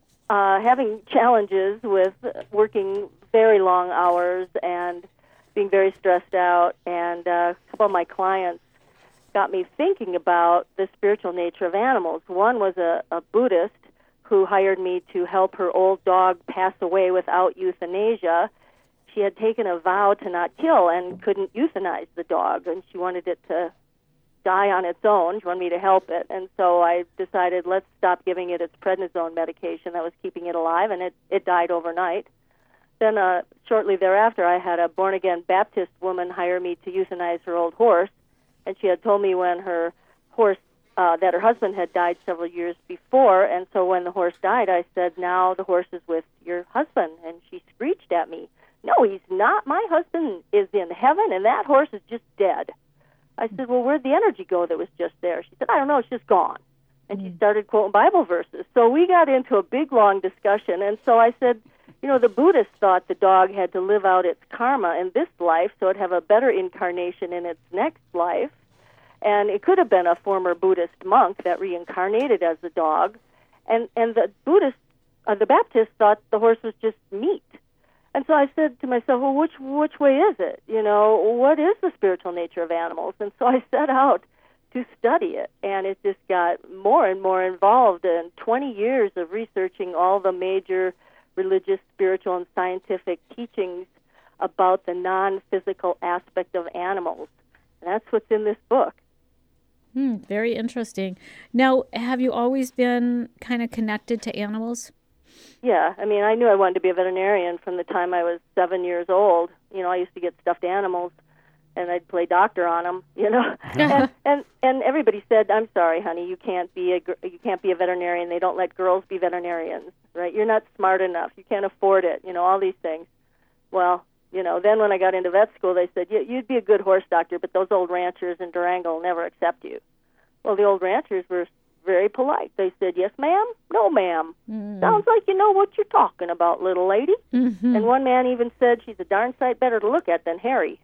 uh, having challenges with working very long hours and being very stressed out. And uh, a couple of my clients got me thinking about the spiritual nature of animals. One was a, a Buddhist who hired me to help her old dog pass away without euthanasia. She had taken a vow to not kill and couldn't euthanize the dog, and she wanted it to die on its own. She wanted me to help it. And so I decided, let's stop giving it its prednisone medication that was keeping it alive, and it, it died overnight. Then uh, shortly thereafter, I had a born-again Baptist woman hire me to euthanize her old horse, and she had told me when her horse, uh, that her husband had died several years before, and so when the horse died, I said, now the horse is with your husband, and she screeched at me, no, he's not. My husband is in heaven, and that horse is just dead. I said, well, where'd the energy go that was just there? She said, I don't know, it's just gone. And she started quoting Bible verses. So we got into a big, long discussion, and so I said, you know, the Buddhists thought the dog had to live out its karma in this life so it'd have a better incarnation in its next life. And it could have been a former Buddhist monk that reincarnated as a dog. And, and the Buddhists, uh, the Baptists thought the horse was just meat. And so I said to myself, well, which which way is it? You know, what is the spiritual nature of animals? And so I set out to study it, and it just got more and more involved. And twenty years of researching all the major religious, spiritual, and scientific teachings about the non-physical aspect of animals. And that's what's in this book. Hmm, very interesting. Now, have you always been kind of connected to animals? Yeah, I mean, I knew I wanted to be a veterinarian from the time I was seven years old. You know, I used to get stuffed animals, and I'd play doctor on them. You know, and, and and everybody said, "I'm sorry, honey, you can't be a gr- you can't be a veterinarian. They don't let girls be veterinarians, right? You're not smart enough. You can't afford it. You know, all these things." Well, you know, then when I got into vet school, they said, yeah, "You'd be a good horse doctor, but those old ranchers in Durango will never accept you." Well, the old ranchers were very polite. They said, "Yes, ma'am. No, ma'am. Mm. Sounds like you know what you're talking about, little lady." Mm-hmm. And one man even said, "She's a darn sight better to look at than Harry."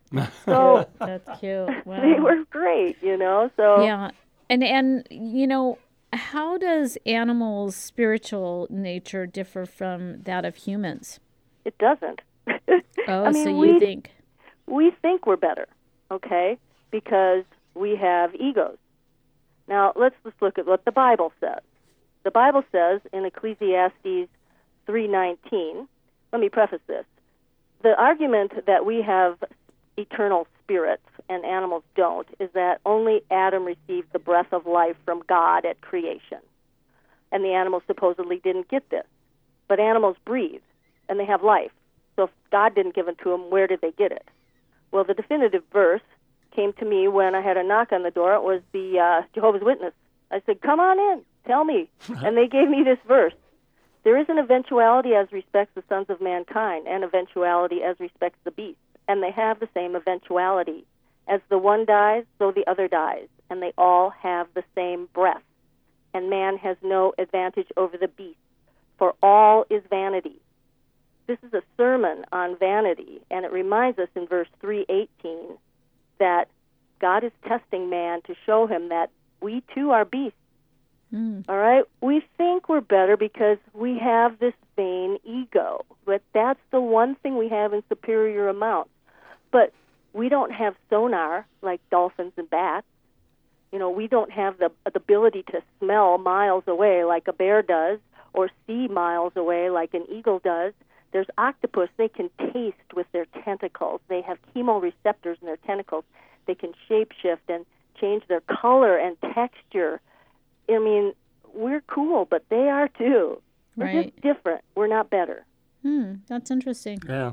So that's cute. Wow. they were great, you know. So yeah, and and you know, how does animals' spiritual nature differ from that of humans? It doesn't. Oh, I mean, so you we, think we think we're better, okay? Because we have egos. Now let's just look at what the Bible says. The Bible says in Ecclesiastes three nineteen, let me preface this. The argument that we have eternal spirits and animals don't is that only Adam received the breath of life from God at creation. And the animals supposedly didn't get this. But animals breathe, and they have life. So if God didn't give it to them, where did they get it? Well, the definitive verse came to me when I had a knock on the door. It was the uh, Jehovah's Witness. I said, come on in, tell me. And they gave me this verse. There is an eventuality as respects the sons of mankind, and eventuality as respects the beasts. And they have the same eventuality. As the one dies, so the other dies. And they all have the same breath. And man has no advantage over the beast, for all is vanity. This is a sermon on vanity, and it reminds us in verse three eighteen that God is testing man to show him that we too are beasts. Mm. All right? We think we're better because we have this vain ego, but that's the one thing we have in superior amounts. But we don't have sonar like dolphins and bats. You know, we don't have the, the ability to smell miles away like a bear does, or see miles away like an eagle does. There's octopus. They can taste with their tentacles. They have chemoreceptors in their tentacles. They can shapeshift and change their color and texture. I mean, we're cool, but they are too. We're Right. just different. We're not better. Hmm, that's interesting. Yeah.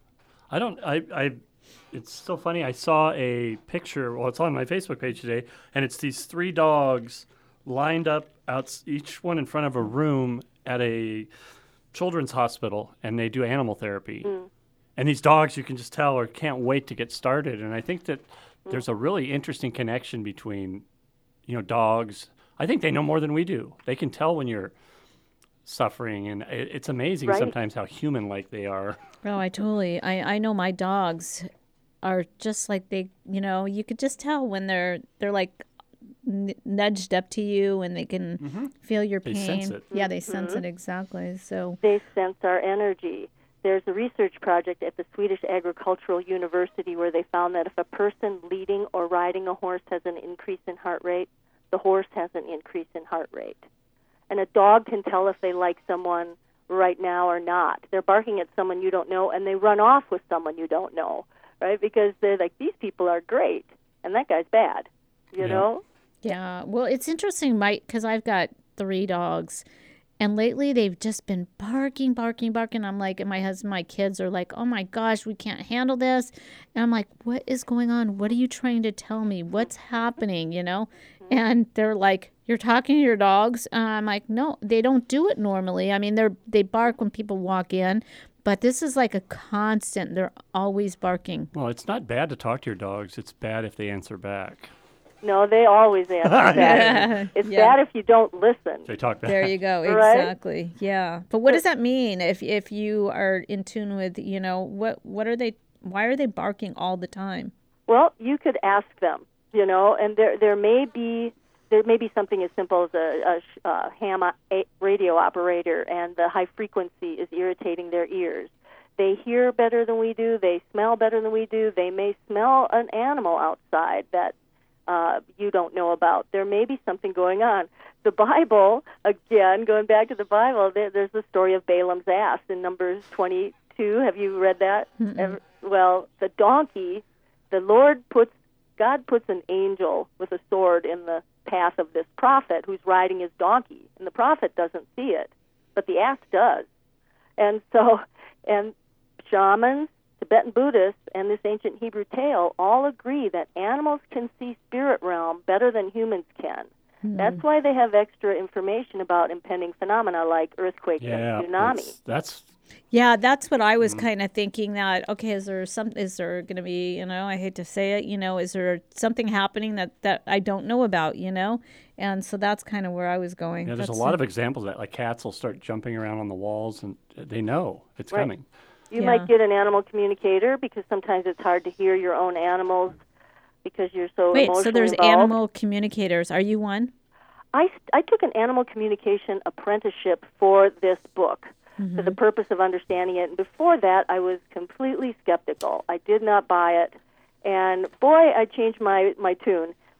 I don't, I, I, it's so funny. I saw a picture, well, it's on my Facebook page today, and it's these three dogs lined up, out, each one in front of a room at a children's hospital, and they do animal therapy. Mm. And these dogs, you can just tell, or can't wait to get started. And I think that mm. there's a really interesting connection between, you know, dogs. I think they know more than we do. They can tell when you're suffering, and it, it's amazing Right. sometimes how human-like they are. Oh, I totally. I, I know my dogs are just like they, you know, you could just tell when they're they're like n- nudged up to you and they can Mhm. feel your They pain. sense it. Yeah, they sense Mhm. it exactly. So They sense our energy. There's a research project at the Swedish Agricultural University where they found that if a person leading or riding a horse has an increase in heart rate, the horse has an increase in heart rate. And a dog can tell if they like someone right now or not. They're barking at someone you don't know, and they run off with someone you don't know, right? Because they're like, these people are great, and that guy's bad, you Yeah. know? yeah, well, it's interesting, Mike, because I've got three dogs, and lately they've just been barking, barking, barking. I'm like, and my husband, my kids are like, oh my gosh, we can't handle this. And I'm like, what is going on? What are you trying to tell me? What's happening? You know? And they're like, you're talking to your dogs? And I'm like, no, they don't do it normally. I mean, they're they bark when people walk in, but this is like a constant. They're always barking. Well, it's not bad to talk to your dogs. It's bad if they answer back. No, they always answer back. Yeah. It's Yeah. bad if you don't listen. They talk back. There you go. Right? Exactly. Yeah. But what does that mean if if you are in tune with, you know, what what are they why are they barking all the time? Well, you could ask them, you know, and there there may be there may be something as simple as a, a, sh- a ham a radio operator, and the high frequency is irritating their ears. They hear better than we do. They smell better than we do. They may smell an animal outside that uh, you don't know about. There may be something going on. The Bible, again, going back to the Bible, there, there's the story of Balaam's ass in Numbers twenty-two. Have you read that? Ever, well, the donkey, the Lord puts, God puts an angel with a sword in the path of this prophet who's riding his donkey, and the prophet doesn't see it, but the ass does. And so, and shamans, Tibetan Buddhists, and this ancient Hebrew tale all agree that animals can see spirit realm better than humans can. Hmm. That's why they have extra information about impending phenomena like earthquakes Yeah, and tsunami. that's, that's Yeah, that's what I was Mm-hmm. kind of thinking that, okay, is there some, is there going to be, you know, I hate to say it, you know, is there something happening that, that I don't know about, you know? And so that's kind of where I was going. yeah. There's That's a lot it. of examples of that. Like cats will start jumping around on the walls, and they know it's Right. coming. You Yeah. might get an animal communicator because sometimes it's hard to hear your own animals because you're so Wait, emotionally so there's involved. animal communicators. Are you one? I, I took an animal communication apprenticeship for this book for the purpose of understanding it. And before that, I was completely skeptical. I did not buy it. And boy, I changed my, my tune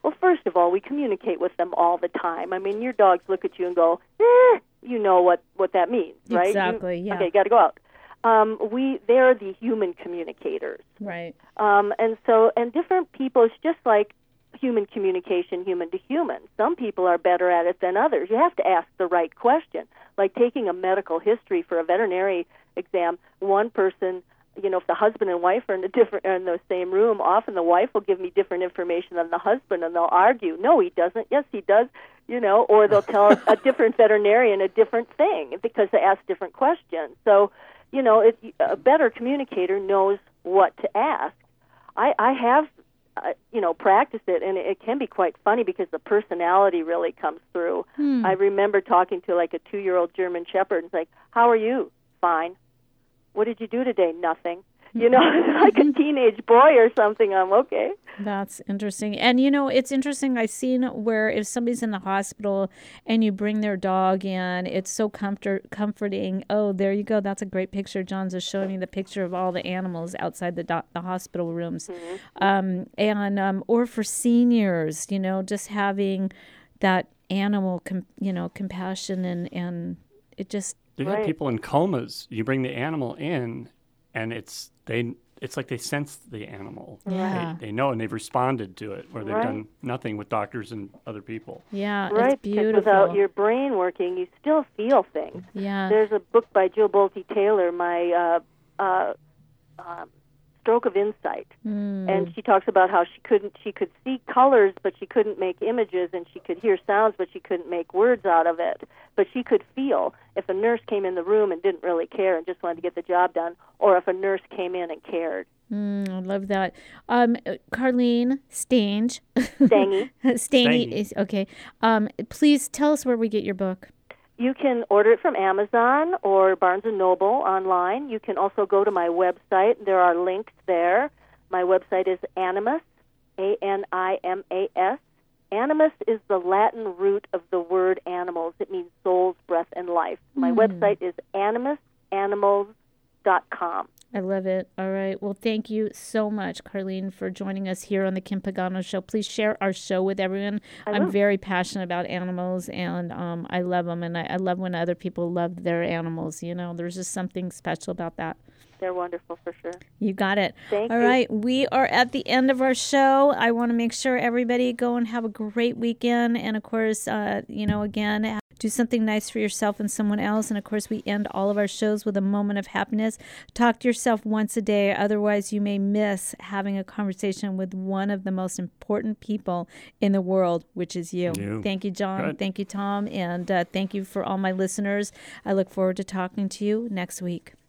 Well, first of all, we communicate with them all the time. I mean, your dogs look at you and go, eh, you know what, what that means, right? Exactly, you, yeah. Okay, got to go out. Um, we, they're the human communicators. Right. Um, and so, and different people, it's just like human communication, human to human. Some people are better at it than others. You have to ask the right question. Like taking a medical history for a veterinary exam, one person, you know, if the husband and wife are in a different, are in the same room, often the wife will give me different information than the husband, and they'll argue. No, he doesn't. Yes, he does. You know, or they'll tell a different veterinarian a different thing because they ask different questions. So, you know, it, a better communicator knows what to ask. I, I have, uh, you know, practiced it, and it, it can be quite funny because the personality really comes through. Hmm. I remember talking to like a two-year-old German Shepherd, and it's like, "How are you?" "Fine." "What did you do today?" "Nothing." You know, like a teenage boy or something. I'm okay. That's interesting. And, you know, it's interesting. I've seen where if somebody's in the hospital and you bring their dog in, it's so comfort- comforting. Oh, there you go. That's a great picture. John's just showing me the picture of all the animals outside the do- the hospital rooms. Mm-hmm. Um, and um, or for seniors, you know, just having that animal, com- you know, compassion and, and it just... They've Right. had people in comas. You bring the animal in, and it's they. It's like they sense the animal. Yeah. They, they know, and they've responded to it, where they've Right. done nothing with doctors and other people. Yeah, Right, it's because beautiful. without your brain working, you still feel things. Yeah. There's a book by Jill Bolte Taylor, my uh, uh, um, Stroke of Insight, Mm. and she talks about how she couldn't, she could see colors, but she couldn't make images, and she could hear sounds, but she couldn't make words out of it. But she could feel if a nurse came in the room and didn't really care and just wanted to get the job done, or if a nurse came in and cared. Mm, I love that. Um, Carlene Stange. Stangy. Stangy Stangy. is okay. Um, please tell us where we get your book. You can order it from Amazon or Barnes and Noble online. You can also go to my website. There are links there. My website is Animas, A N I M A S. Animus is the Latin root of the word animals. It means souls, breath, and life. My Hmm. website is animus animals dot com. I love it. All right. Well, thank you so much, Carlene, for joining us here on the Kim Pagano Show. Please share our show with everyone. I I'm will. very passionate about animals, and um, I love them, and I, I love when other people love their animals. You know, there's just something special about that. They're wonderful for sure. You got it. Thank All you. right. We are at the end of our show. I want to make sure everybody go and have a great weekend. And, of course, uh, you know, again, do something nice for yourself and someone else. And, of course, we end all of our shows with a moment of happiness. Talk to yourself once a day. Otherwise, you may miss having a conversation with one of the most important people in the world, which is you. You. Thank you, John. Good. Thank you, Tom. And uh, thank you for all my listeners. I look forward to talking to you next week.